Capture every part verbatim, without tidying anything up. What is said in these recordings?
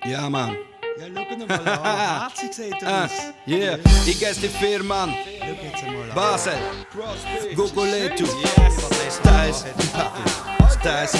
Ja, man. Ja, schau noch mal an. Herzig sieht er Ah, aus. yeah. Ich gehst die vier, Mann. Schau jetzt einmal an. Basel. Gogoletu. Yes. Styles. Styles.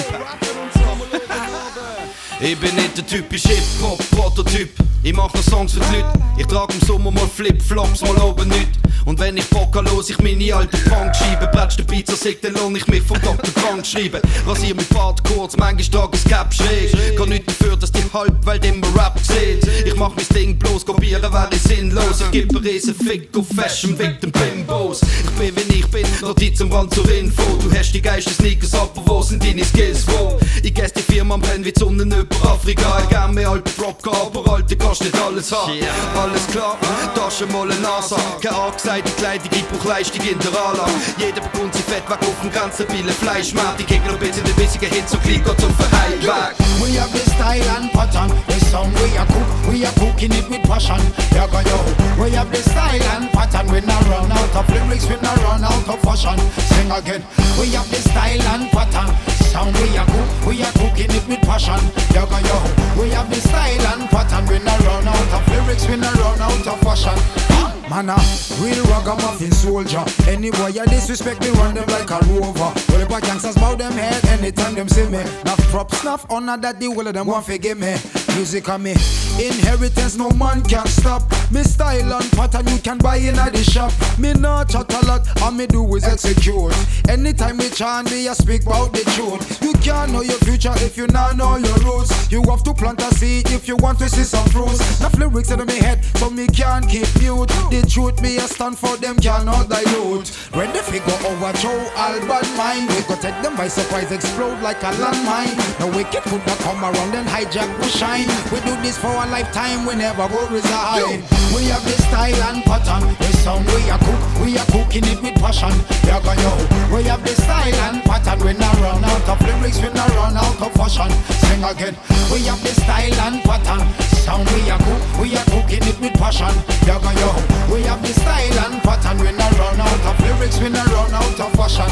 Ich bin nicht der typische Hip-Hop-Prototyp. Ich mach noch Songs für die Leute. Ich trag im Sommer mal Flip-Flops, mal oben nicht. Und wenn ich Bock habe, los ich meine alte Punk schreiben. Plätsch der Pizza, sagt, dann lohn ich mich vom Doktor krank schreiben. Rasier mein Bart kurz, manchmal trag ich Cap schräg. Kann nicht dafür, dass die Halbwelt immer Rap sieht. Ich mach mein Ding bloß, kopieren wäre sinnlos. Ich geb einen riesen Fick auf Fashion wegen den Bimbos. Ich bin wie ich bin, Notiz am Rand zur Info. Du hast die geilsten Sneakers, aber wo sind deine Skills, wo? Ich gess die Firma am Brennen wie die Sonne über Afrika. Ich gern mehr alte Prop, aber alte kannst nicht alles haben. Alles klar, Tasche mal eine NASA. Keine angesagte Kleidung, ich brauch Leistung in der Ala. Jeder bekommt sich fett weg auf dem ganz stabilen Fleischmarkt. Ich geh noch ein bisschen den bissigen Hit, so klein geht zum Verheilweg. We have the style and pattern. The song we a cook, we a cooking it with passion. Yaga yo. We have the style and pattern. We not run out of lyrics, we not run out of fashion. Sing again. We have the style and pattern. Sound we a cook, we a cooking it with passion. Yaga yo. We have the style and pattern. We not run out of lyrics, we not run out of fashion. Man a real ragamuffin soldier. Any boy you disrespect me, run them like a rover. Well, if a gangsters bow them head anytime them see me. Enough props, enough honor that the whole of them won't forgive me. Music on me, inheritance no man can stop. Me style and pattern you can buy in at the shop. Me not chat a lot, all me do is execute. Anytime me chant me, I speak about the truth. You can't know your future if you not know your roots. You have to plant a seed if you want to see some fruits. Enough lyrics in my head, so me can't keep mute. The truth me a stand for them cannot dilute. When the figure overthrow all bad mind, we go take them by surprise, explode like a landmine. No wicked could not come around and hijack we shine. We do this for a lifetime, we never go resign. We have the style and pattern. The song we a cook, we a cooking it with passion. Yaga yo. We have the style and pattern. We not run out of lyrics, we not run out of fashion. Sing again. We have the style and pattern. Sound we a cook, we a cooking it with passion. Yaga yo. We have the style and pattern. We not run out of lyrics, we not run out of fashion.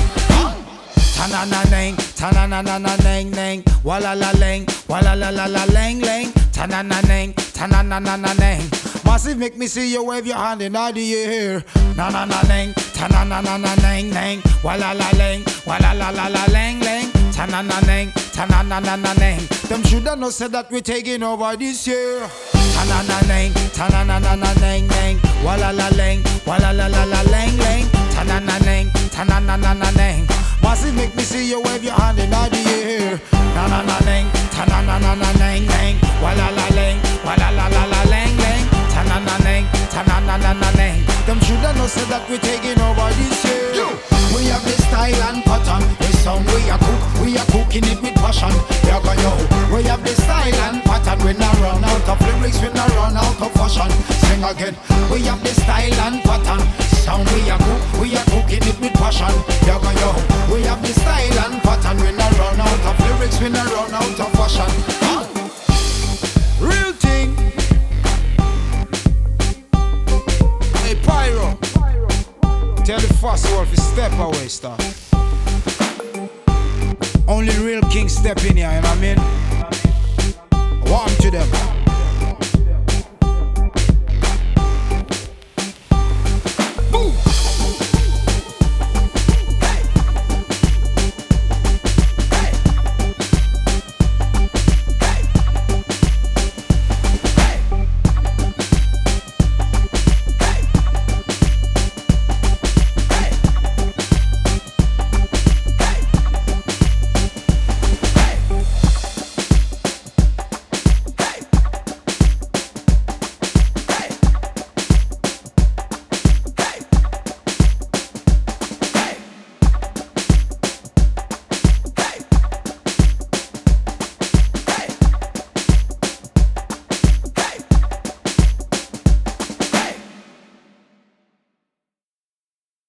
Ta-na-na-nang, ta-na-na-na-na-nang-nang, wa-la-la-lang, wa-la-la-la-la-lang-lang, ta-na-na-nang, ta-na-na-na-na-nang. Massive make me see you wave your hand in the air. Na-na-na-nang, ta-na-na-na-na-nang-nang, wa-la-la-lang, wa-la-la-la-la-lang-lang, ta-na-na-nang, ta-na-na-na-na-nang. Them shoulda know said that we taking over this year. Ta-na-na-nang, ta-na-na-na-na-nang-nang, wa-la-la-lang, wa-la-la-la-la-lang-lang, ta-na-na-nang, ta-na-na-na-na-nang. Massive make me see you wave your hand in the air. Na-na-na-nang, ta-na-na-na-na-nang-nang, wa-la-la-lang, wa-la-la-la-la-lang-lang, ta-na-na-nang, ta-na-na-na-na-nang. Them shoulda know said that we taking over this year. We have the style and pattern. The song we a cook, we a cooking it with passion. Yaga yo. We have the style and pattern. We not run out of lyrics, we not run out of fashion. Sing again. We have the style and pattern. Sound we a cook, we a cooking it with passion. Yaga yo. We have the style and pattern. We not run out of lyrics, we not run out of fashion. Huh? Real thing. Hey Pyro, tell the fast wolf to step away, star. Only real king step in here, you know what I mean? Warm to them.